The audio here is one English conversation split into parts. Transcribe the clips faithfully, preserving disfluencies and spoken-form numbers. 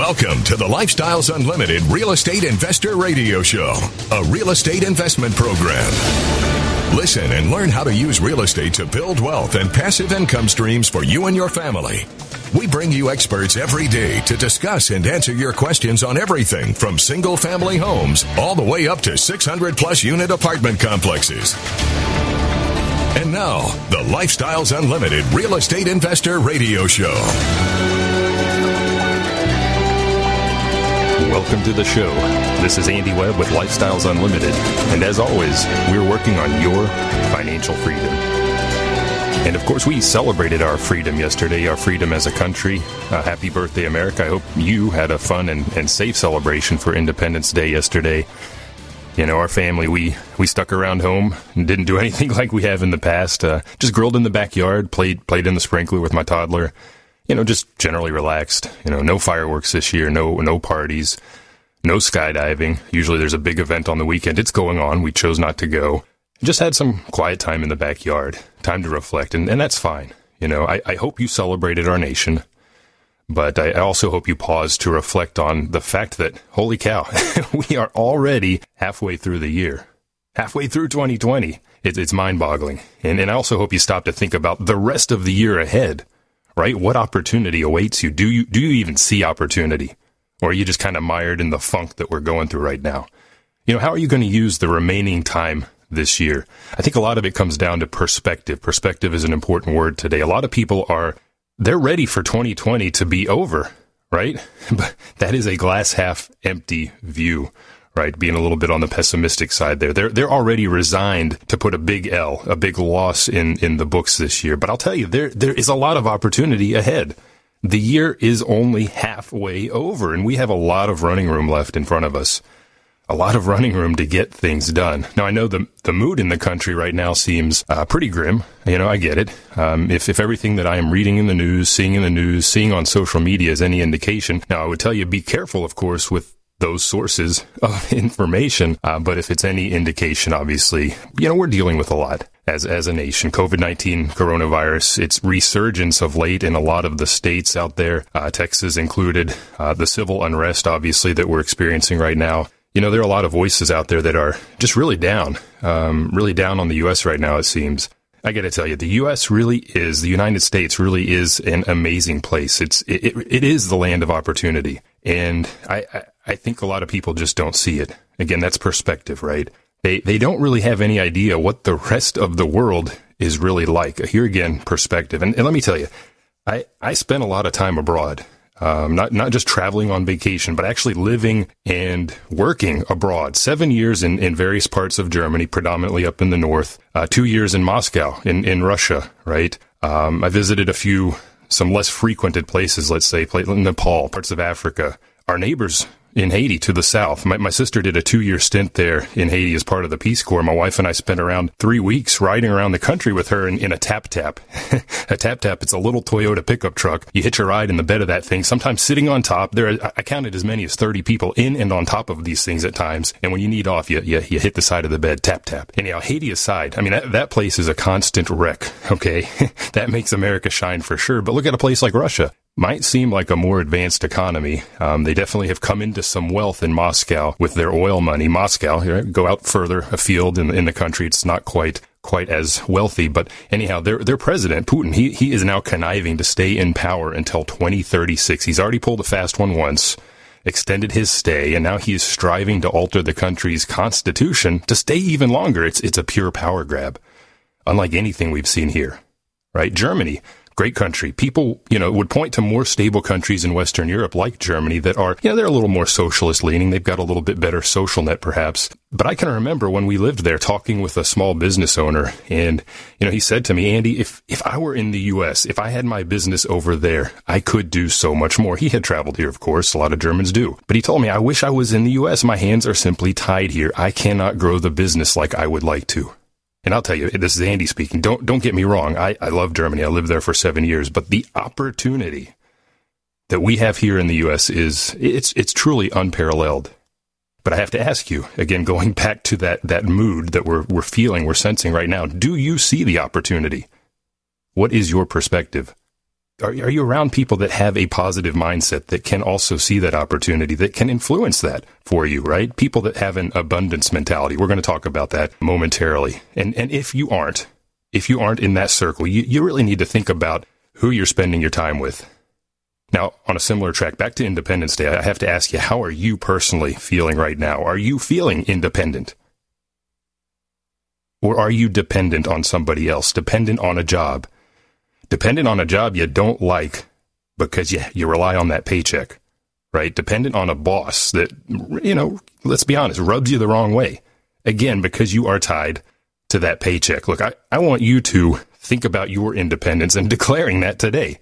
Welcome to the Lifestyles Unlimited Real Estate Investor Radio Show, a real estate investment program. Listen and learn how to use real estate to build wealth and passive income streams for you and your family. We bring you experts every day to discuss and answer your questions on everything from single-family homes all the way up to six hundred plus unit apartment complexes. And now, the Lifestyles Unlimited Real Estate Investor Radio Show. Welcome to the show. This is Andy Webb with Lifestyles Unlimited. And as always, we're working on your financial freedom. And of course, we celebrated our freedom yesterday, our freedom as a country. Uh, happy birthday, America. I hope you had a fun and, and safe celebration for Independence Day yesterday. You know, our family, we, we stuck around home and didn't do anything like we have in the past. Uh, just grilled in the backyard, played played in the sprinkler with my toddler. You know, just generally relaxed. You know, no fireworks this year, no no parties, no skydiving. Usually there's a big event on the weekend. It's going on. We chose not to go. Just had some quiet time in the backyard, time to reflect, and, and that's fine. You know, I, I hope you celebrated our nation, but I also hope you paused to reflect on the fact that, holy cow, we are already halfway through the year, halfway through twenty twenty. It, it's mind-boggling. And, and I also hope you stop to think about the rest of the year ahead. Right? What opportunity awaits you? Do you do you even see opportunity? Or are you just kind of mired in the funk that we're going through right now? You know, how are you going to use the remaining time this year? I think a lot of it comes down to perspective. Perspective is an important word today. A lot of people are, they're ready for twenty twenty to be over, right? But that is a glass half empty view. Right, being a little bit on the pessimistic side there. They're they're already resigned to put a big L, a big loss in, in the books this year. But I'll tell you, there there is a lot of opportunity ahead. The year is only halfway over, and we have a lot of running room left in front of us. A lot of running room to get things done. Now, I know the the mood in the country right now seems uh, pretty grim. You know, I get it. Um, if, if everything that I am reading in the news, seeing in the news, seeing on social media is any indication, now I would tell you, be careful, of course, with those sources of information. Uh, but if it's any indication, obviously, you know, we're dealing with a lot as as a nation. COVID nineteen, coronavirus, its resurgence of late in a lot of the states out there, uh, Texas included, uh, the civil unrest, obviously, that we're experiencing right now. You know, there are a lot of voices out there that are just really down, um, really down on the U S right now, it seems. I got to tell you, the U S really is, the United States really is an amazing place. It's it, it, it is the land of opportunity. And I, I, I think a lot of people just don't see it. Again, that's perspective, right? They they don't really have any idea what the rest of the world is really like. Here again, perspective. And, and let me tell you, I, I spent a lot of time abroad. Um, not, not just traveling on vacation, but actually living and working abroad. Seven years in, in various parts of Germany, predominantly up in the north. Uh, two years in Moscow, in, in Russia, right? Um, I visited a few, some less frequented places, let's say, Nepal, parts of Africa. Our neighbors in Haiti to the south. My, my sister did a two-year stint there in Haiti as part of the Peace Corps. My wife and I spent around three weeks riding around the country with her in, in a tap-tap. A tap-tap, it's a little Toyota pickup truck. You hitch a ride in the bed of that thing, sometimes sitting on top. There, are, I counted as many as thirty people in and on top of these things at times. And when you need off, you, you, you hit the side of the bed, tap-tap. Anyhow, Haiti aside, I mean, that, that place is a constant wreck, okay? That makes America shine for sure. But look at a place like Russia. Might seem like a more advanced economy. Um, they definitely have come into some wealth in Moscow with their oil money. Moscow, here, go out further afield in, in the country. It's not quite quite as wealthy. But anyhow, their their president, Putin, he, he is now conniving to stay in power until twenty thirty-six. He's already pulled a fast one once, extended his stay, and now he is striving to alter the country's constitution to stay even longer. It's it's a pure power grab, unlike anything we've seen here, right? Germany. Great country. People, you know, would point to more stable countries in Western Europe like Germany that are, you know, they're a little more socialist leaning. They've got a little bit better social net, perhaps. But I can remember when we lived there talking with a small business owner, and, you know, he said to me, Andy, if, if I were in the U S, if I had my business over there, I could do so much more. He had traveled here, of course. A lot of Germans do. But he told me, I wish I was in the U S. My hands are simply tied here. I cannot grow the business like I would like to. And I'll tell you, this is Andy speaking. Don't don't get me wrong. I, I love Germany. I lived there for seven years. But the opportunity that we have here in the U S is, it's it's truly unparalleled. But I have to ask you, again, going back to that, that mood that we're we're feeling, we're sensing right now, do you see the opportunity? What is your perspective? Are, are you around people that have a positive mindset that can also see that opportunity, that can influence that for you, right? People that have an abundance mentality. We're going to talk about that momentarily. And and if you aren't, if you aren't in that circle, you, you really need to think about who you're spending your time with. Now, on a similar track, back to Independence Day, I have to ask you, how are you personally feeling right now? Are you feeling independent? Or are you dependent on somebody else, dependent on a job? Dependent on a job you don't like because you, you rely on that paycheck, right? Dependent on a boss that, you know, let's be honest, rubs you the wrong way. Again, because you are tied to that paycheck. Look, I, I want you to think about your independence and declaring that today.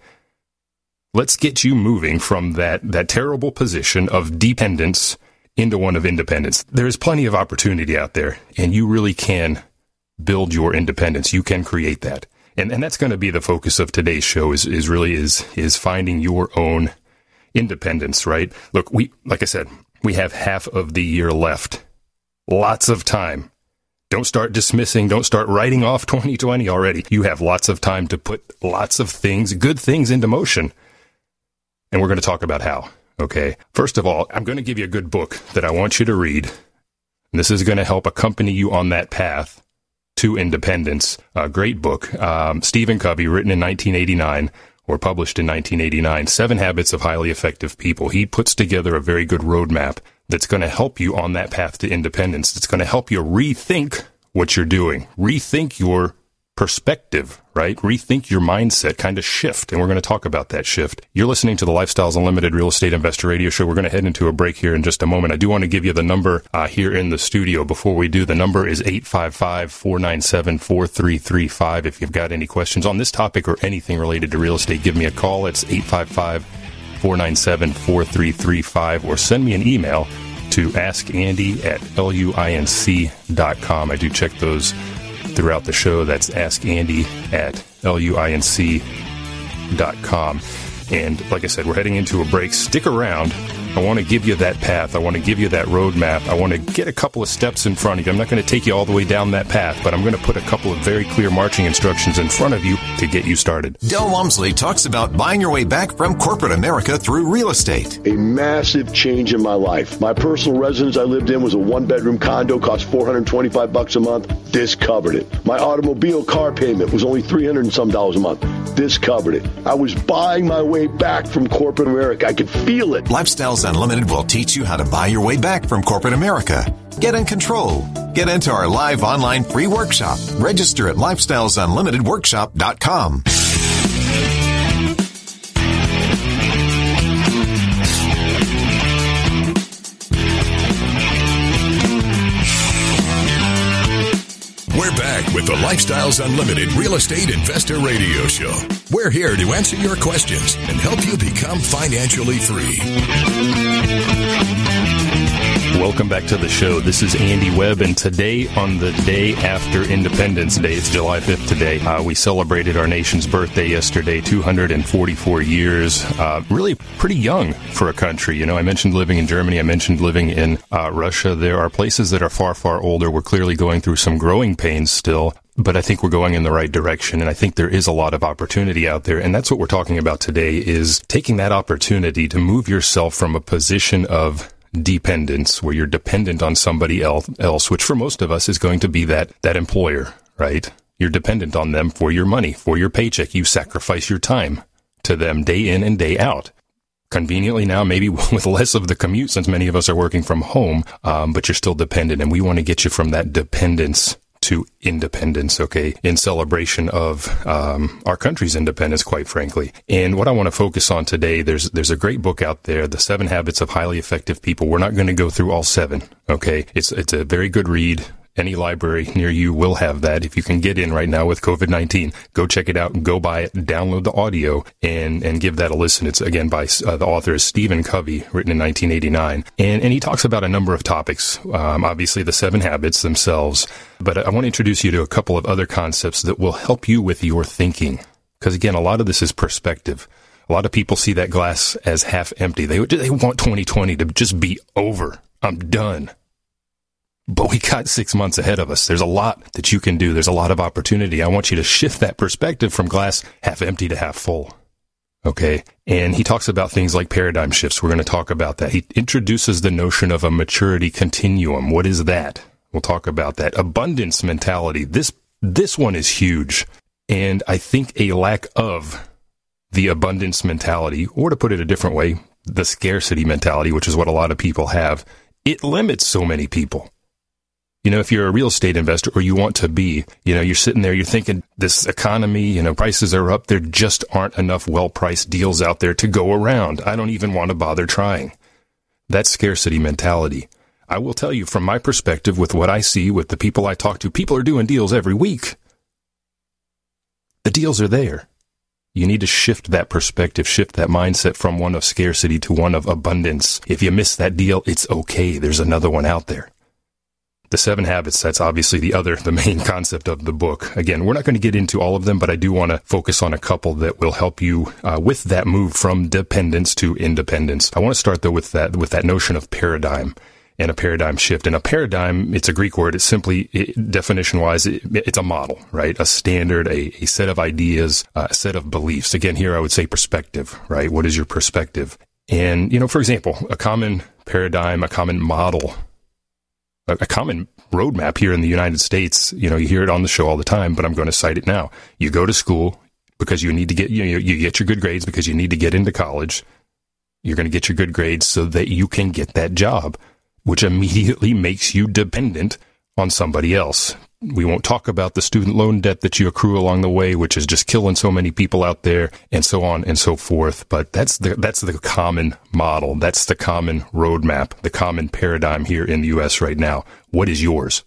Let's get you moving from that, that terrible position of dependence into one of independence. There is plenty of opportunity out there, and you really can build your independence. You can create that. And and that's going to be the focus of today's show is, is really is, is finding your own independence, right? Look, we, like I said, we have half of the year left. Lots of time. Don't start dismissing. Don't start writing off twenty twenty already. You have lots of time to put lots of things, good things into motion. And we're going to talk about how, okay? First of all, I'm going to give you a good book that I want you to read. And this is going to help accompany you on that path to independence. A great book. Um, Stephen Covey, written in nineteen eighty-nine, or published in nineteen eighty-nine, Seven Habits of Highly Effective People. He puts together a very good roadmap that's going to help you on that path to independence. It's going to help you rethink what you're doing, rethink your perspective, right? Rethink your mindset, kind of shift. And we're going to talk about that shift. You're listening to the Lifestyles Unlimited Real Estate Investor Radio Show. We're going to head into a break here in just a moment. I do want to give you the number uh, here in the studio. Before we do, the number is eight five five, four nine seven, four three three five. If you've got any questions on this topic or anything related to real estate, give me a call. It's eight five five, four nine seven, four three three five, or send me an email to ask andy at luinc dot com. I do check those throughout the show. That's ask andy at luinc dot com. And like I said, we're heading into a break. Stick around. I want to give you that path. I want to give you that roadmap. I want to get a couple of steps in front of you. I'm not going to take you all the way down that path, but I'm going to put a couple of very clear marching instructions in front of you to get you started. Del Walmsley talks about buying your way back from corporate America through real estate. A massive change in my life. My personal residence I lived in was a one-bedroom condo, cost four hundred twenty-five bucks a month. This covered it. My automobile car payment was only three hundred and some dollars a month. This covered it. I was buying my way back from corporate America. I could feel it. Lifestyles Unlimited will teach you how to buy your way back from corporate America. Get in control. Get into our live online free workshop. Register at lifestyles unlimited workshop dot com. We're back with the Lifestyles Unlimited Real Estate Investor Radio Show. We're here to answer your questions and help you become financially free. Welcome back to the show. This is Andy Webb, and today, on the day after Independence Day, it's July fifth today, uh, we celebrated our nation's birthday yesterday, two hundred forty-four years. Uh, really pretty young for a country. You know, I mentioned living in Germany. I mentioned living in uh, Russia. There are places that are far, far older. We're clearly going through some growing pains still, but I think we're going in the right direction, and I think there is a lot of opportunity out there, and that's what we're talking about today, is taking that opportunity to move yourself from a position of dependence, where you're dependent on somebody else, else, which for most of us is going to be that, that employer, right? You're dependent on them for your money, for your paycheck. You sacrifice your time to them day in and day out. Conveniently now, maybe with less of the commute, since many of us are working from home, um, but you're still dependent, and we want to get you from that dependence to independence, okay, in celebration of um, our country's independence, quite frankly. And what I want to focus on today, there's there's a great book out there, The Seven Habits of Highly Effective People. We're not going to go through all seven, okay? It's it's a very good read. Any library near you will have that. If you can get in right now with covid nineteen, go check it out, go buy it, download the audio, and and give that a listen. It's, again, by uh, the author is Stephen Covey, written in nineteen eighty-nine. And, and he talks about a number of topics, um, obviously the seven habits themselves. But I want to introduce you to a couple of other concepts that will help you with your thinking. Because, again, a lot of this is perspective. A lot of people see that glass as half empty. They, they want twenty twenty to just be over. I'm done. But we got six months ahead of us. There's a lot that you can do. There's a lot of opportunity. I want you to shift that perspective from glass half empty to half full. Okay. And he talks about things like paradigm shifts. We're going to talk about that. He introduces the notion of a maturity continuum. What is that? We'll talk about that. Abundance mentality. This, this one is huge. And I think a lack of the abundance mentality, or to put it a different way, the scarcity mentality, which is what a lot of people have, it limits so many people. You know, if you're a real estate investor, or you want to be, you know, you're sitting there, you're thinking this economy, you know, prices are up. There just aren't enough well-priced deals out there to go around. I don't even want to bother trying. That's scarcity mentality. I will tell you from my perspective, with what I see, with the people I talk to, people are doing deals every week. The deals are there. You need to shift that perspective, shift that mindset from one of scarcity to one of abundance. If you miss that deal, it's okay. There's another one out there. The seven habits, that's obviously the other, the main concept of the book. Again, we're not going to get into all of them, but I do want to focus on a couple that will help you uh, with that move from dependence to independence. I want to start, though, with that, with that notion of paradigm and a paradigm shift. And a paradigm, it's a Greek word. It's simply, it, definition-wise, it, it's a model, right? A standard, a, a set of ideas, uh, a set of beliefs. Again, here I would say perspective, right? What is your perspective? And, you know, for example, a common paradigm, a common model, a common roadmap here in the United States, you know, you hear it on the show all the time, but I'm going to cite it now. You go to school because you need to get, you know, you get your good grades because you need to get into college. You're going to get your good grades so that you can get that job, which immediately makes you dependent on somebody else. We won't talk about the student loan debt that you accrue along the way, which is just killing so many people out there, and so on and so forth. But that's the that's the common model. That's the common roadmap, the common paradigm here in the U S right now. What is yours?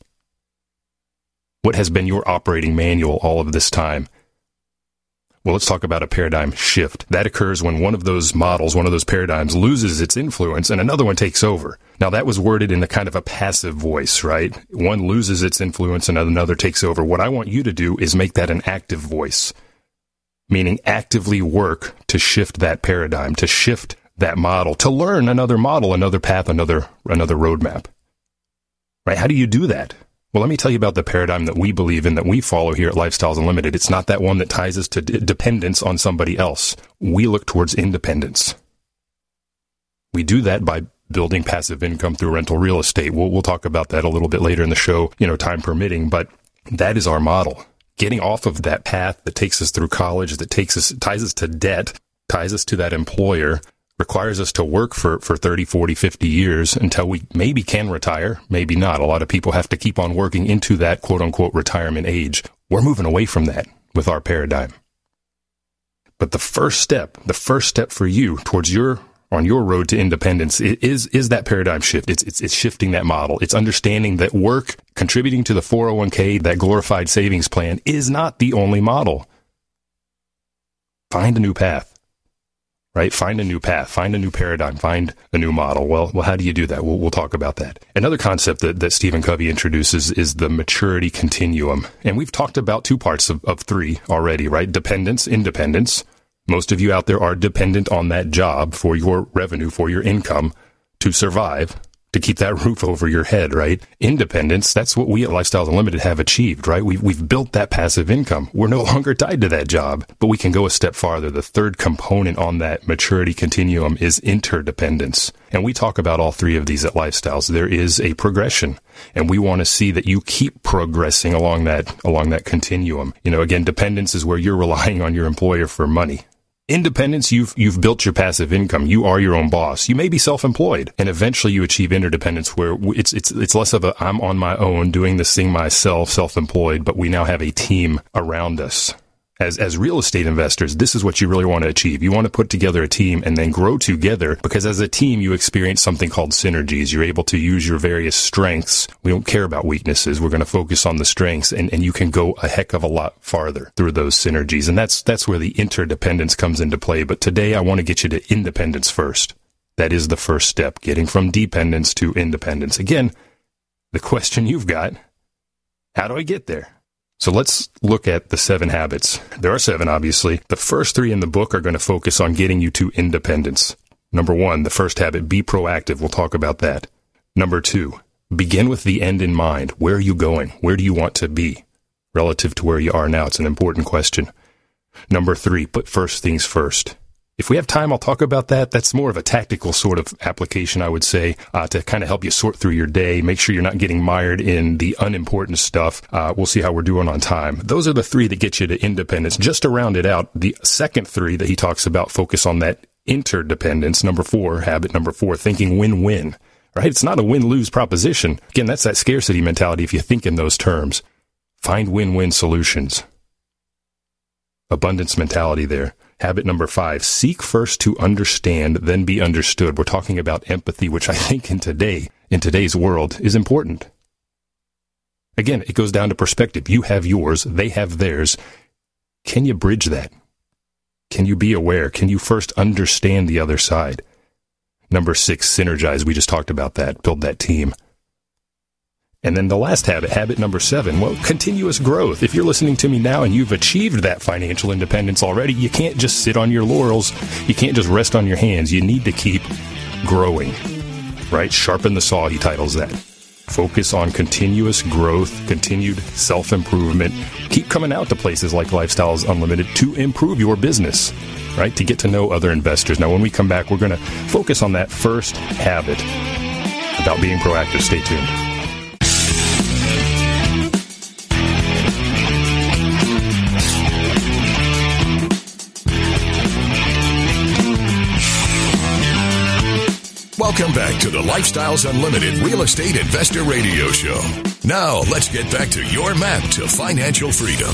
What has been your operating manual all of this time? Well, let's talk about a paradigm shift. That occurs when one of those models, one of those paradigms, loses its influence and another one takes over. Now, that was worded in the kind of a passive voice, right? One loses its influence and another takes over. What I want you to do is make that an active voice, meaning actively work to shift that paradigm, to shift that model, to learn another model, another path, another another roadmap. Right? How do you do that? Well, let me tell you about the paradigm that we believe in, that we follow here at Lifestyles Unlimited. It's not that one that ties us to d- dependence on somebody else. We look towards independence. We do that by building passive income through rental real estate. We'll, we'll talk about that a little bit later in the show, you know, time permitting, but that is our model. Getting off of that path that takes us through college, that takes us, ties us to debt, ties us to that employer, requires us to work for, for thirty, forty, fifty years until we maybe can retire, maybe not. A lot of people have to keep on working into that quote-unquote retirement age. We're moving away from that with our paradigm. But the first step, the first step for you towards your, on your road to independence is, is that paradigm shift. It's, it's, it's shifting that model. It's understanding that work, contributing to the four oh one k, that glorified savings plan, is not the only model. Find a new path. Right? Find a new path, find a new paradigm, find a new model. Well, well, how do you do that? We'll, we'll talk about that. Another concept that, that Stephen Covey introduces is the maturity continuum. And we've talked about two parts of, of three already, right? Dependence, independence. Most of you out there are dependent on that job for your revenue, for your income to survive, to keep that roof over your head, right? Independence, that's what we at Lifestyles Unlimited have achieved, right? We've, we've built that passive income. We're no longer tied to that job, but we can go a step farther. The third component on that maturity continuum is interdependence. And we talk about all three of these at Lifestyles. There is a progression, and we want to see that you keep progressing along that, along that continuum. You know, again, dependence is where you're relying on your employer for money. Independence, you've you've built your passive income. You are your own boss. You may be self-employed, and eventually you achieve interdependence, where it's it's it's less of a I'm on my own doing this thing myself, self-employed, but we now have a team around us. As as real estate investors, this is what you really want to achieve. You want to put together a team and then grow together, because as a team, you experience something called synergies. You're able to use your various strengths. We don't care about weaknesses. We're going to focus on the strengths, and, and you can go a heck of a lot farther through those synergies. And that's that's where the interdependence comes into play. But today, I want to get you to independence first. That is the first step, getting from dependence to independence. Again, the question you've got, how do I get there? So let's look at the seven habits. There are seven, obviously. The first three in the book are going to focus on getting you to independence. Number one, the first habit, be proactive. We'll talk about that. Number two, begin with the end in mind. Where are you going? Where do you want to be relative to where you are now? It's an important question. Number three, put first things first. If we have time, I'll talk about that. That's more of a tactical sort of application, I would say, uh, to kind of help you sort through your day, make sure you're not getting mired in the unimportant stuff. Uh, we'll see how we're doing on time. Those are the three that get you to independence. Just to round it out, the second three that he talks about focus on that interdependence. Number four, habit number four, thinking win-win, right? It's not a win-lose proposition. Again, that's that scarcity mentality if you think in those terms. Find win-win solutions. Abundance mentality there. Habit number five, seek first to understand, then be understood. We're talking about empathy, which I think in today, in today's world is important. Again, it goes down to perspective. You have yours, they have theirs. Can you bridge that? Can you be aware? Can you first understand the other side? Number six, synergize. We just talked about that. Build that team. And then the last habit, habit number seven, well, continuous growth. If you're listening to me now and you've achieved that financial independence already, you can't just sit on your laurels. You can't just rest on your hands. You need to keep growing, right? Sharpen the saw, he titles that. Focus on continuous growth, continued self-improvement. Keep coming out to places like Lifestyles Unlimited to improve your business, right? To get to know other investors. Now, when we come back, we're going to focus on that first habit about being proactive. Stay tuned. Welcome back to the Lifestyles Unlimited Real Estate Investor Radio Show. Now, let's get back to your map to financial freedom.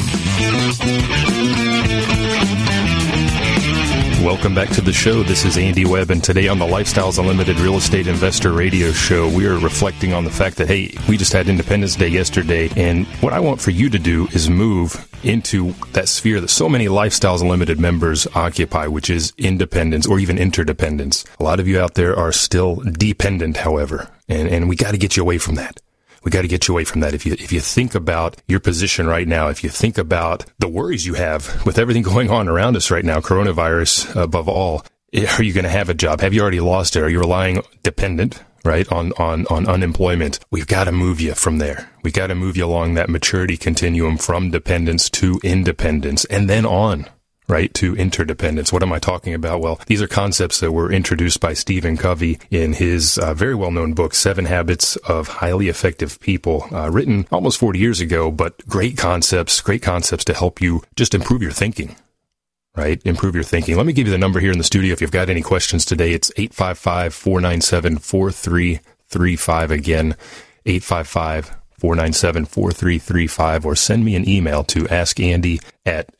Welcome back to the show. This is Andy Webb, and today on the Lifestyles Unlimited Real Estate Investor Radio Show, we are reflecting on the fact that, hey, we just had Independence Day yesterday, and what I want for you to do is move into that sphere that so many Lifestyles Unlimited members occupy, which is independence or even interdependence. A lot of you out there are still dependent, however, and, and we got to get you away from that. We got to get you away from that. If you if you think about your position right now, if you think about the worries you have with everything going on around us right now, coronavirus above all, are you going to have a job? Have you already lost it? Are you relying dependent, right, on on on unemployment? We've got to move you from there. We got to move you along that maturity continuum from dependence to independence, and then on, right, to interdependence. What am I talking about? Well, these are concepts that were introduced by Stephen Covey in his uh, very well-known book, Seven Habits of Highly Effective People, uh, written almost forty years ago, but great concepts, great concepts to help you just improve your thinking, right? Improve your thinking. Let me give you the number here in the studio. If you've got any questions today, it's eight five five, four nine seven, four three three five. Again, eight five five, four nine seven, four three three five, or send me an email to askandy at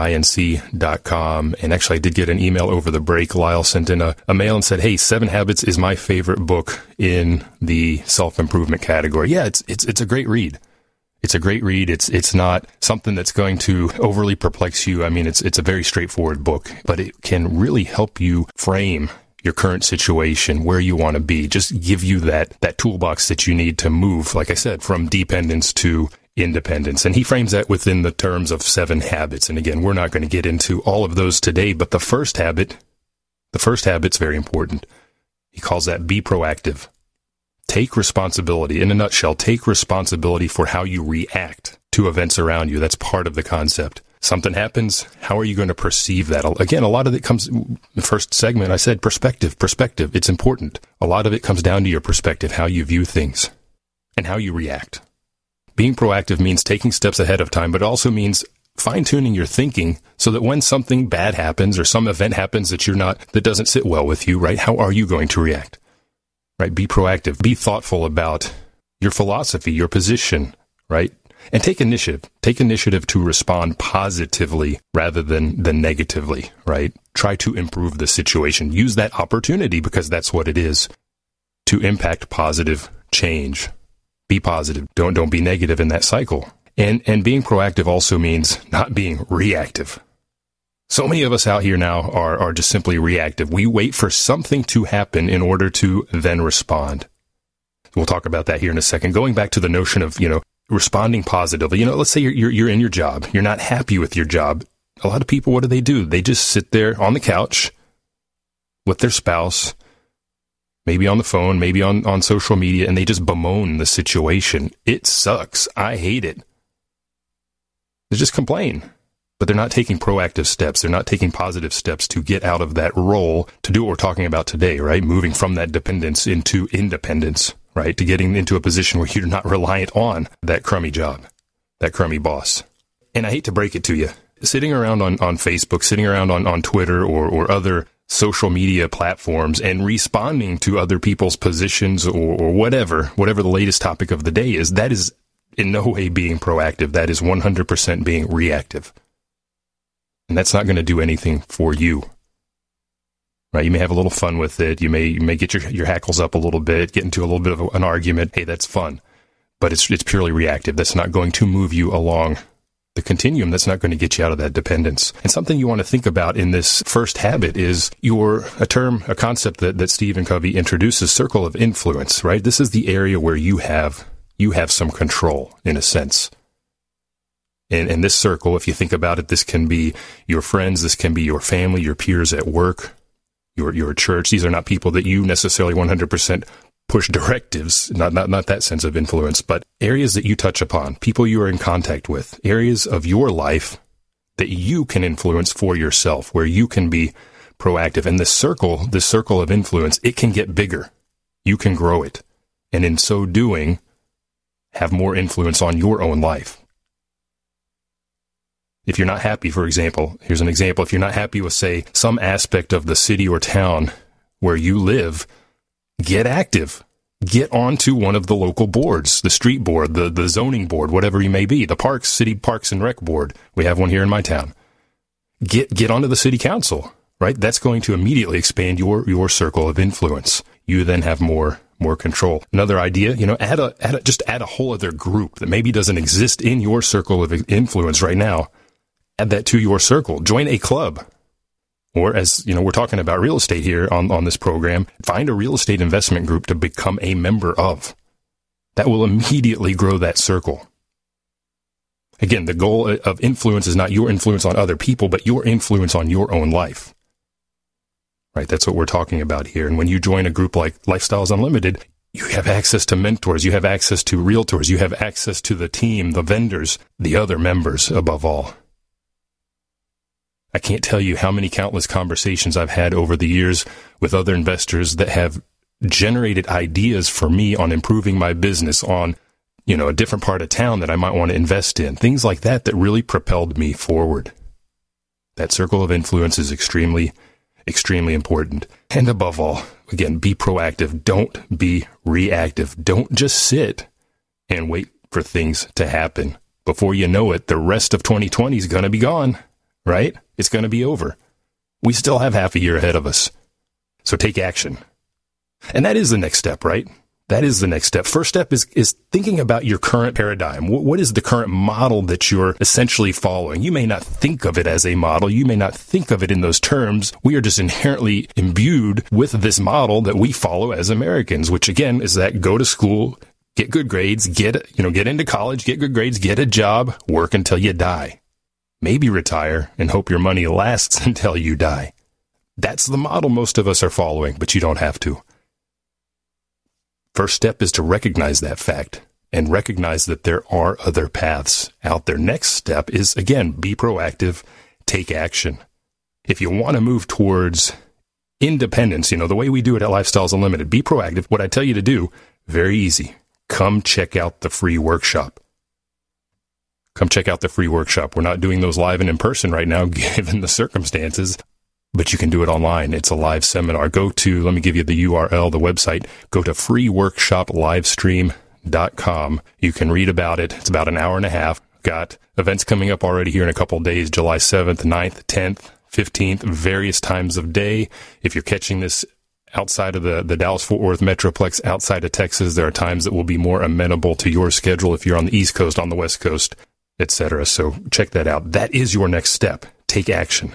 luinc dot com. And actually, I did get an email over the break. Lyle sent in a, a mail and said, hey, Seven Habits is my favorite book in the self-improvement category. Yeah, it's it's it's a great read. It's a great read. It's it's not something that's going to overly perplex you. I mean, it's it's a very straightforward book, but it can really help you frame your current situation, where you want to be, just give you that, that toolbox that you need to move, like I said, from dependence to independence. And he frames that within the terms of seven habits. And again, we're not going to get into all of those today, but the first habit, the first habit's very important. He calls that be proactive. Take responsibility. In a nutshell, take responsibility for how you react to events around you. That's part of the concept. Something happens, how are you going to perceive that? Again, a lot of it comes, the first segment, I said perspective, perspective. It's important. A lot of it comes down to your perspective, how you view things and how you react. Being proactive means taking steps ahead of time, but it also means fine-tuning your thinking so that when something bad happens or some event happens that you're not, that doesn't sit well with you, right? How are you going to react? Right? Be proactive. Be thoughtful about your philosophy, your position, right? And take initiative. Take initiative to respond positively rather than, than negatively, right? Try to improve the situation. Use that opportunity, because that's what it is, to impact positive change. Be positive. Don't don't be negative in that cycle. And and being proactive also means not being reactive. So many of us out here now are, are just simply reactive. We wait for something to happen in order to then respond. We'll talk about that here in a second. Going back to the notion of, you know, responding positively. You know, let's say you're, you're you're in your job. You're not happy with your job. A lot of people, what do they do? They just sit there on the couch with their spouse, maybe on the phone, maybe on, on social media, and they just bemoan the situation. It sucks. I hate it. They just complain. but they're not taking proactive steps. They're not taking positive steps to get out of that role, to do what we're talking about today, right? Moving from that dependence into independence, right? To getting into a position where you're not reliant on that crummy job, that crummy boss. And I hate to break it to you, sitting around on, on Facebook, sitting around on, on Twitter or, or other social media platforms and responding to other people's positions or, or whatever, whatever the latest topic of the day is, that is in no way being proactive. That is one hundred percent being reactive. And that's not going to do anything for you, right? You may have a little fun with it. You may you may get your, your hackles up a little bit, get into a little bit of an argument. Hey, that's fun. But it's it's purely reactive. That's not going to move you along the continuum. That's not going to get you out of that dependence. And something you want to think about in this first habit is your, a term, a concept that, that Stephen Covey introduces, circle of influence, right? This is the area where you have you have some control, in a sense. And, and this circle, if you think about it, this can be your friends, this can be your family, your peers at work, your your church. These are not people that you necessarily one hundred percent push directives, not, not, not that sense of influence, but areas that you touch upon, people you are in contact with, areas of your life that you can influence for yourself, where you can be proactive. And this circle, this circle of influence, it can get bigger. You can grow it. And in so doing, have more influence on your own life. If you're not happy, for example, here's an example. If you're not happy with, say, some aspect of the city or town where you live, get active. Get onto one of the local boards, the street board, the, the zoning board, whatever you may be, the parks, city parks and rec board. We have one here in my town. Get get onto the city council, right? That's going to immediately expand your, your circle of influence. You then have more more control. Another idea, you know, add a, add a just add a whole other group that maybe doesn't exist in your circle of influence right now. Add that to your circle. Join a club. Or, as you know, we're talking about real estate here on, on this program, find a real estate investment group to become a member of. That will immediately grow that circle. Again, the goal of influence is not your influence on other people, but your influence on your own life. Right? That's what we're talking about here. And when you join a group like Lifestyles Unlimited, you have access to mentors, you have access to realtors, you have access to the team, the vendors, the other members above all. I can't tell you how many countless conversations I've had over the years with other investors that have generated ideas for me on improving my business, on, you know, a different part of town that I might want to invest in. Things like that that really propelled me forward. That circle of influence is extremely, extremely important. And above all, again, be proactive. Don't be reactive. Don't just sit and wait for things to happen. Before you know it, the rest of twenty twenty is going to be gone. Right? It's going to be over. We still have half a year ahead of us. So take action. And that is the next step, right? That is the next step. First step is, is thinking about your current paradigm. What, what is the current model that you're essentially following? You may not think of it as a model. You may not think of it in those terms. We are just inherently imbued with this model that we follow as Americans, which again is that go to school, get good grades, get, you know, get into college, get good grades, get a job, work until you die. Maybe retire and hope your money lasts until you die. That's the model most of us are following, but you don't have to. First step is to recognize that fact and recognize that there are other paths out there. Next step is, again, be proactive, take action. If you want to move towards independence, you know, the way we do it at Lifestyles Unlimited, be proactive. What I tell you to do, very easy. Come check out the free workshop. Come check out the free workshop. We're not doing those live and in person right now, given the circumstances, but you can do it online. It's a live seminar. Go to, let me give you the U R L, the website. Go to free workshop livestream dot com. You can read about it. It's about an hour and a half. Got events coming up already here in a couple of days, July seventh, ninth, tenth, fifteenth, various times of day. If you're catching this outside of the, the Dallas-Fort Worth Metroplex, outside of Texas, there are times that will be more amenable to your schedule if you're on the East Coast, on the West Coast, et cetera. So check that out. That is your next step. Take action.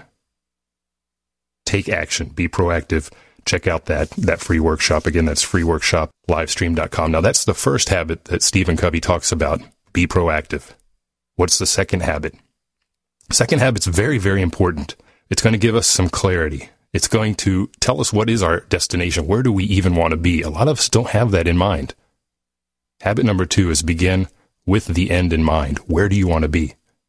Take action. Be proactive. Check out that, that free workshop. Again, that's free workshop livestream dot com. Now, that's the first habit that Stephen Covey talks about. Be proactive. What's the second habit? Second habit's very, very important. It's going to give us some clarity. It's going to tell us what is our destination. Where do we even want to be? A lot of us don't have that in mind. Habit number two is begin with the end in mind. Where do you want to be?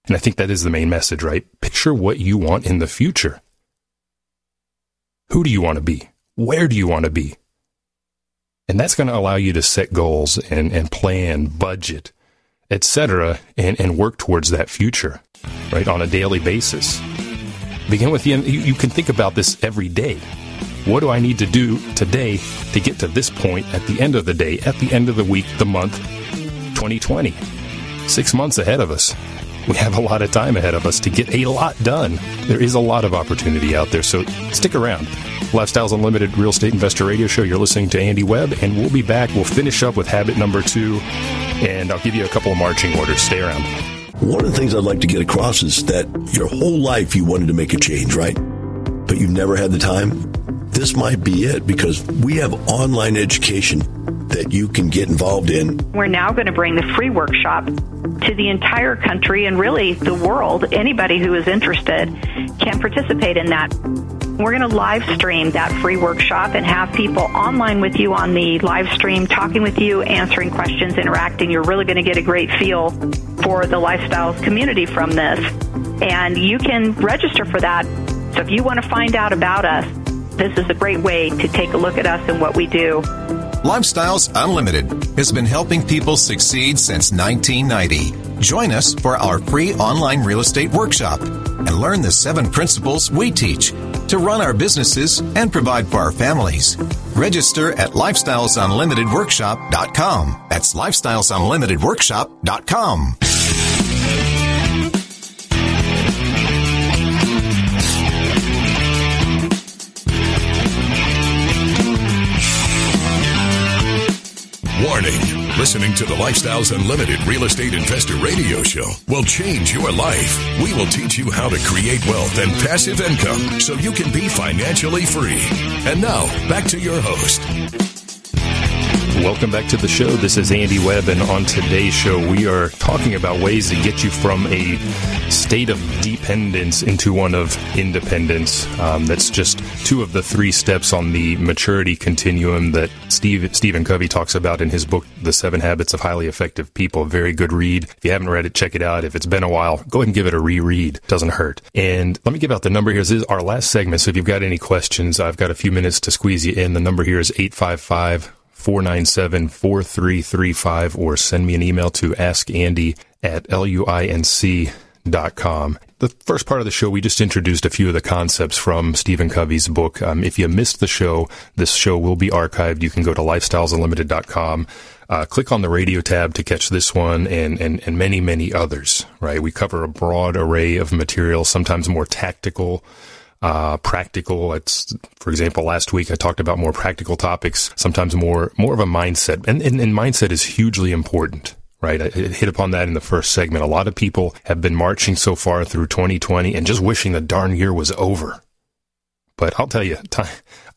And I think that is the main message, right? Picture what you want in the future. Who do you want to be? Where do you want to be? And that's going to allow you to set goals and, and plan, budget, et cetera, and, and work towards that future, right, on a daily basis. Begin with the end. You, you can think about this every day. What do I need to do today to get to this point at the end of the day, at the end of the week, the month, twenty twenty? Six months ahead of us. We have a lot of time ahead of us to get a lot done. There is a lot of opportunity out there, so stick around. Lifestyles Unlimited Real Estate Investor Radio Show. You're listening to Andy Webb, and we'll be back. We'll finish up with habit number two, and I'll give you a couple of marching orders. Stay around. One of the things I'd like to get across is that your whole life you wanted to make a change, right? But you've never had the time. This might be it, because we have online education that you can get involved in. We're now going to bring the free workshop to the entire country and really the world. Anybody who is interested can participate in that. We're going to live stream that free workshop and have people online with you on the live stream, talking with you, answering questions, interacting. You're really going to get a great feel for the Lifestyles community from this. And you can register for that. So if you want to find out about us, this is a great way to take a look at us and what we do. Lifestyles Unlimited has been helping people succeed since nineteen ninety. Join us for our free online real estate workshop and learn the seven principles we teach to run our businesses and provide for our families. Register at lifestyles unlimited workshop dot com. That's lifestyles unlimited workshop dot com. Warning. Listening to the Lifestyles Unlimited Real Estate Investor Radio Show will change your life. We will teach you how to create wealth and passive income so you can be financially free. And now, back to your host. Welcome back to the show. This is Andy Webb, and on today's show, we are talking about ways to get you from a state of dependence into one of independence. Um, that's just two of the three steps on the maturity continuum that Steve, Stephen Covey talks about in his book, The Seven Habits of Highly Effective People. A very good read. If you haven't read it, check it out. If it's been a while, go ahead and give it a reread. Doesn't hurt. And let me give out the number here. This is our last segment, so if you've got any questions, I've got a few minutes to squeeze you in. The number here is eight five five, four nine seven, four three three five, or send me an email to askandy at luinc dot com. The first part of the show, we just introduced a few of the concepts from Stephen Covey's book. Um, if you missed the show, this show will be archived. You can go to lifestyles unlimited dot com. Uh, click on the radio tab to catch this one and, and, and many, many others, right? We cover a broad array of material, sometimes more tactical, uh, practical. It's, for example, last week I talked about more practical topics, sometimes more, more of a mindset. And, and, and mindset is hugely important, right? I, I hit upon that in the first segment. A lot of people have been marching so far through twenty twenty and just wishing the darn year was over. But I'll tell you, time,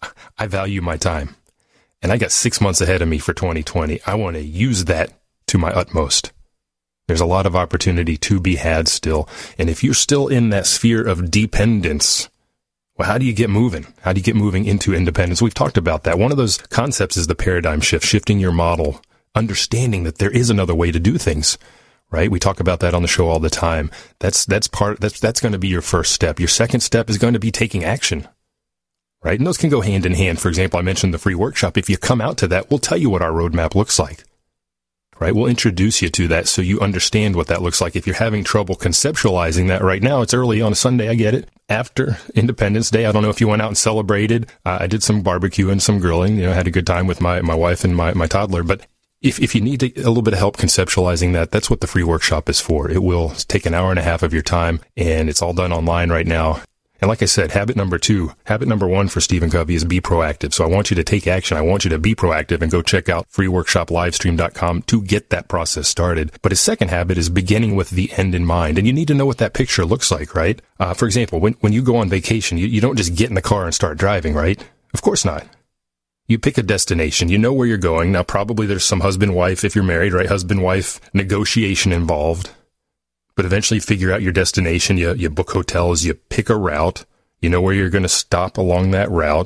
I value my time. And I got six months ahead of me for twenty twenty. I want to use that to my utmost. There's a lot of opportunity to be had still. And if you're still in that sphere of dependence, well, how do you get moving? How do you get moving into independence? We've talked about that. One of those concepts is the paradigm shift, shifting your model, understanding that there is another way to do things, right? We talk about that on the show all the time. That's, that's part, that's, that's going to be your first step. Your second step is going to be taking action. Right? And those can go hand in hand. For example, I mentioned the free workshop. If you come out to that, we'll tell you what our roadmap looks like. Right? We'll introduce you to that so you understand what that looks like. If you're having trouble conceptualizing that right now, it's early on a Sunday. I get it. After Independence Day, I don't know if you went out and celebrated. Uh, I did some barbecue and some grilling. You know, had a good time with my, my wife and my, my toddler. But if, if you need to, a little bit of help conceptualizing that, that's what the free workshop is for. It will take an hour and a half of your time, and it's all done online right now. And like I said, habit number two, habit number one for Stephen Covey is be proactive. So I want you to take action. I want you to be proactive and go check out free workshop livestream dot com to get that process started. But his second habit is beginning with the end in mind. And you need to know what that picture looks like, right? Uh, for example, when, when you go on vacation, you, you don't just get in the car and start driving, right? Of course not. You pick a destination. You know where you're going. Now, probably there's some husband-wife, if you're married, right? Husband-wife negotiation involved. But eventually you figure out your destination, you, you book hotels, you pick a route, you know where you're going to stop along that route,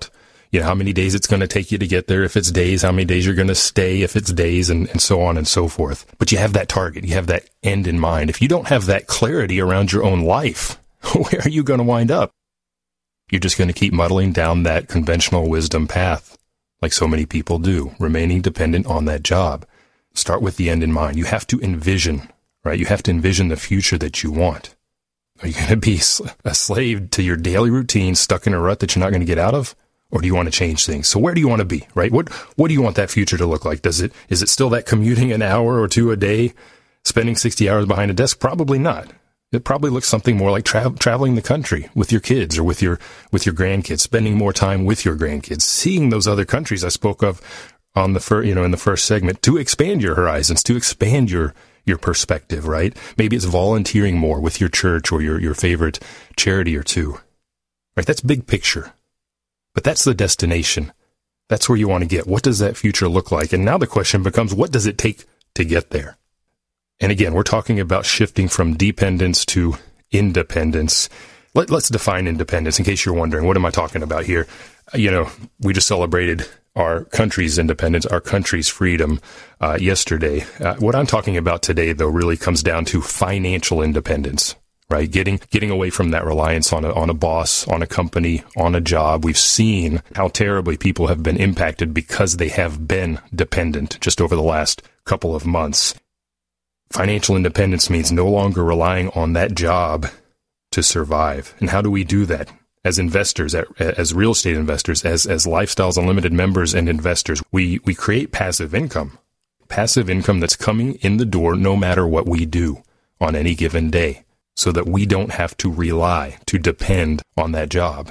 you know, how many days it's going to take you to get there. If it's days, how many days you're going to stay, if it's days, and, and so on and so forth. But you have that target. You have that end in mind. If you don't have that clarity around your own life, where are you going to wind up? You're just going to keep muddling down that conventional wisdom path, like so many people do, remaining dependent on that job. Start with the end in mind. You have to envision, right? You have to envision the future that you want. Are you going to be a slave to your daily routine, stuck in a rut that you're not going to get out of? Or do you want to change things? So where do you want to be, right? What what do you want that future to look like? Does it is it still that commuting an hour or two a day, spending sixty hours behind a desk? Probably not. It probably looks something more like tra- traveling the country with your kids or with your with your grandkids, spending more time with your grandkids, seeing those other countries I spoke of on the fir- you know in the first segment, to expand your horizons, to expand your your perspective, right? Maybe it's volunteering more with your church or your your favorite charity or two. Right? That's big picture. But that's the destination. That's where you want to get. What does that future look like? And now the question becomes, what does it take to get there? And again, we're talking about shifting from dependence to independence. Let, let's define independence in case you're wondering, what am I talking about here? You know, we just celebrated our country's independence, our country's freedom uh, yesterday. Uh, what I'm talking about today, though, really comes down to financial independence. Right, getting getting away from that reliance on a on a boss, on a company, on a job. We've seen how terribly people have been impacted because they have been dependent just over the last couple of months. Financial independence means no longer relying on that job to survive. And how do we do that? As investors, as real estate investors, as as Lifestyles Unlimited members and investors, we we create passive income. Passive income that's coming in the door no matter what we do on any given day, so that we don't have to rely, to depend on that job.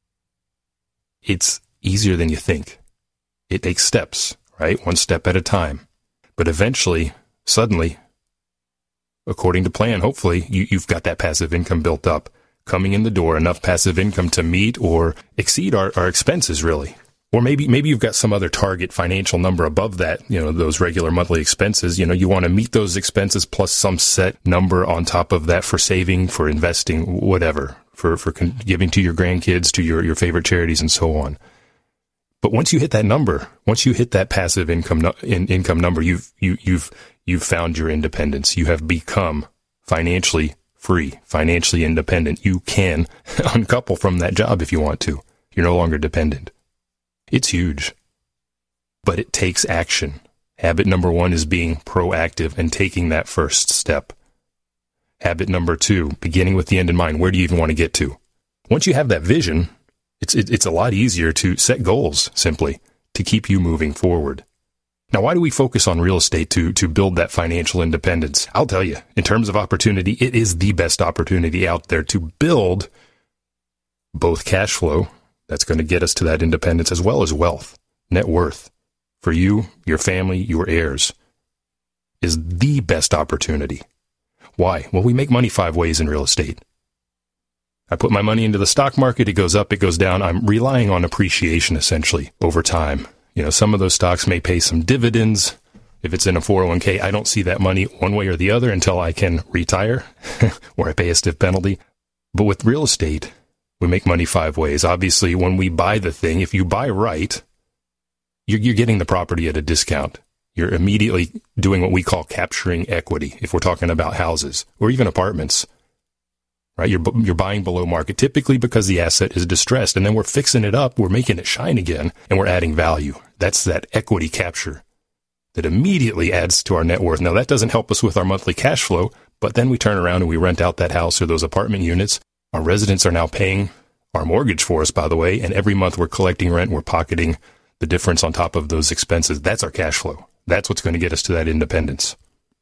It's easier than you think. It takes steps, right? One step at a time. But eventually, suddenly, according to plan, hopefully, you, you've got that passive income built up, coming in the door, enough passive income to meet or exceed our, our expenses, really. Or maybe maybe you've got some other target financial number above that, you know, those regular monthly expenses. You know, you want to meet those expenses plus some set number on top of that for saving, for investing, whatever, for, for con- giving to your grandkids, to your, your favorite charities, and so on. But once you hit that number, once you hit that passive income no- in, income number, you've you, you've you've found your independence. You have become financially free, financially independent. You can uncouple from that job if you want to. You're no longer dependent. It's huge, but it takes action. Habit number one is being proactive and taking that first step. Habit number two, beginning with the end in mind. Where do you even want to get to? Once you have that vision, it's it, it's a lot easier to set goals, simply, to keep you moving forward. Now, why do we focus on real estate to, to build that financial independence? I'll tell you, in terms of opportunity, it is the best opportunity out there to build both cash flow, that's going to get us to that independence, as well as wealth, net worth, for you, your family, your heirs, is the best opportunity. Why? Well, we make money five ways in real estate. I put my money into the stock market. It goes up, it goes down. I'm relying on appreciation, essentially, over time. You know, some of those stocks may pay some dividends. If it's in a four oh one k, I don't see that money one way or the other until I can retire or I pay a stiff penalty. But with real estate, we make money five ways. Obviously, when we buy the thing, if you buy right, you're, you're getting the property at a discount. You're immediately doing what we call capturing equity, if we're talking about houses or even apartments. Right? You're, you're buying below market, typically because the asset is distressed, and then we're fixing it up, we're making it shine again, and we're adding value. That's that equity capture that immediately adds to our net worth. Now, that doesn't help us with our monthly cash flow, but then we turn around and we rent out that house or those apartment units. Our residents are now paying our mortgage for us, by the way, and every month we're collecting rent, we're pocketing the difference on top of those expenses. That's our cash flow. That's what's going to get us to that independence.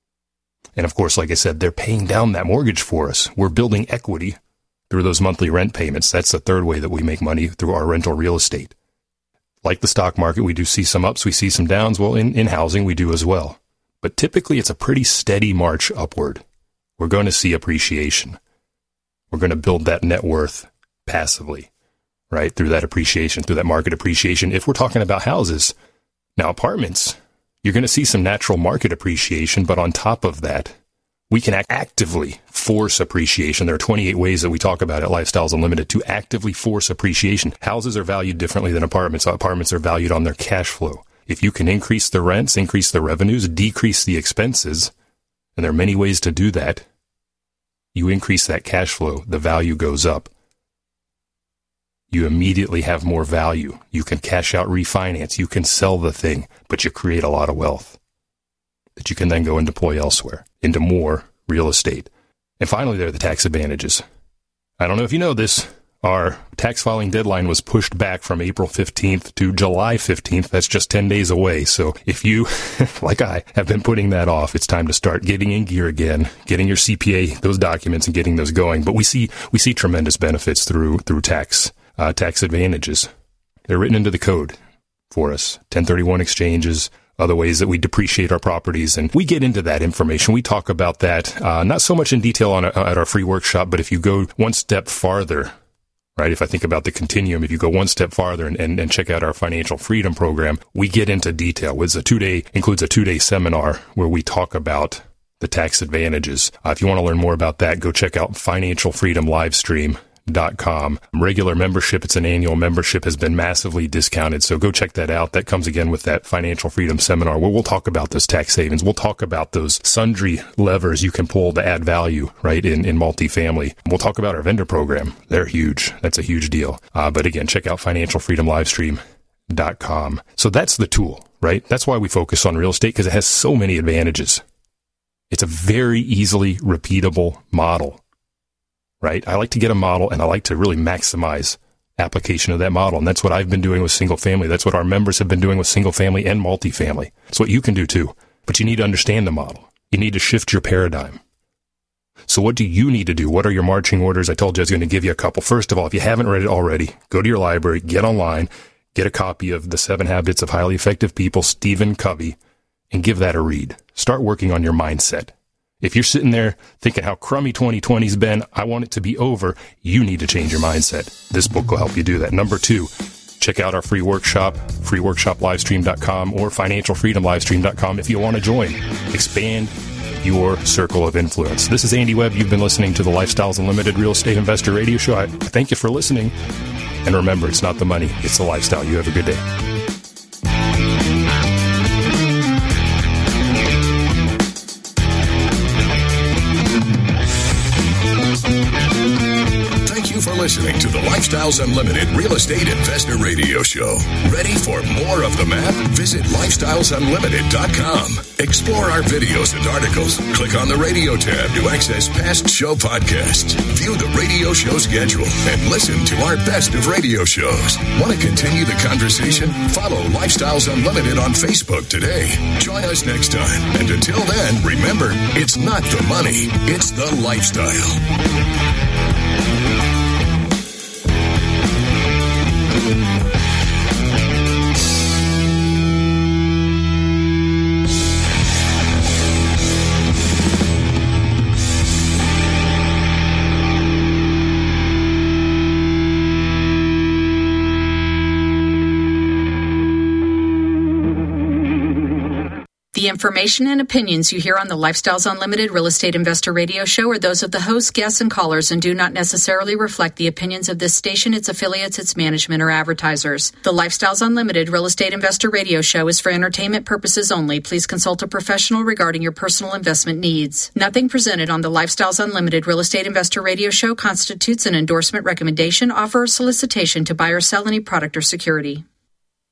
And of course, like I said, they're paying down that mortgage for us. We're building equity through those monthly rent payments. That's the third way that we make money, through our rental real estate. Like the stock market, we do see some ups, we see some downs. Well, in, in housing, we do as well. But typically, it's a pretty steady march upward. We're going to see appreciation. We're going to build that net worth passively, right, through that appreciation, through that market appreciation. If we're talking about houses, now apartments, you're going to see some natural market appreciation, but on top of that, We can act- actively force appreciation. There are twenty-eight ways that we talk about at Lifestyles Unlimited to actively force appreciation. Houses are valued differently than apartments. Apartments are valued on their cash flow. If you can increase the rents, increase the revenues, decrease the expenses, and there are many ways to do that, you increase that cash flow, the value goes up. You immediately have more value. You can cash out, refinance, you can sell the thing, but you create a lot of wealth that you can then go and deploy elsewhere into more real estate. And finally, there are the tax advantages. I don't know if you know this. Our tax filing deadline was pushed back from April fifteenth to July fifteenth. That's just ten days away. So if you, like I, have been putting that off, it's time to start getting in gear again, getting your C P A, those documents, and getting those going. But we see we see tremendous benefits through through tax uh, tax advantages. They're written into the code for us. ten thirty-one exchanges, other ways that we depreciate our properties. And we get into that information. We talk about that, uh, not so much in detail on a, at our free workshop, but if you go one step farther, right, if I think about the continuum, if you go one step farther and, and, and check out our financial freedom program, we get into detail. It's a two-day, includes a two-day seminar where we talk about the tax advantages. Uh, if you want to learn more about that, go check out financial freedom livestream dot com. Regular membership, it's an annual membership, has been massively discounted. So go check that out. That comes again with that financial freedom seminar where we'll talk about those tax savings. We'll talk about those sundry levers you can pull to add value, right, in, in multifamily. We'll talk about our vendor program. They're huge. That's a huge deal. Uh, but again, check out financial freedom livestream dot com. So that's the tool, right? That's why we focus on real estate, because it has so many advantages. It's a very easily repeatable model. Right? I like to get a model and I like to really maximize application of that model. And that's what I've been doing with single family. That's what our members have been doing with single family and multifamily. It's what you can do too. But you need to understand the model. You need to shift your paradigm. So what do you need to do? What are your marching orders? I told you I was going to give you a couple. First of all, if you haven't read it already, go to your library, get online, get a copy of The Seven Habits of Highly Effective People, Stephen Covey, and give that a read. Start working on your mindset. If you're sitting there thinking how crummy twenty twenty's been, I want it to be over, you need to change your mindset. This book will help you do that. Number two, check out our free workshop, free workshop livestream dot com or financial freedom livestream dot com if you want to join. Expand your circle of influence. This is Andy Webb. You've been listening to the Lifestyles Unlimited Real Estate Investor Radio Show. I thank you for listening. And remember, it's not the money, it's the lifestyle. You have a good day. For listening to the Lifestyles Unlimited Real Estate Investor Radio Show. Ready for more of the map? Visit lifestyles unlimited dot com. Explore our videos and articles. Click on the radio tab to access past show podcasts. View the radio show schedule and listen to our best of radio shows. Want to continue the conversation? Follow Lifestyles Unlimited on Facebook today. Join us next time. And until then, remember, it's not the money, it's the lifestyle. The information and opinions you hear on the Lifestyles Unlimited Real Estate Investor Radio Show are those of the hosts, guests, and callers and do not necessarily reflect the opinions of this station, its affiliates, its management, or advertisers. The Lifestyles Unlimited Real Estate Investor Radio Show is for entertainment purposes only. Please consult a professional regarding your personal investment needs. Nothing presented on the Lifestyles Unlimited Real Estate Investor Radio Show constitutes an endorsement, recommendation, offer, or solicitation to buy or sell any product or security.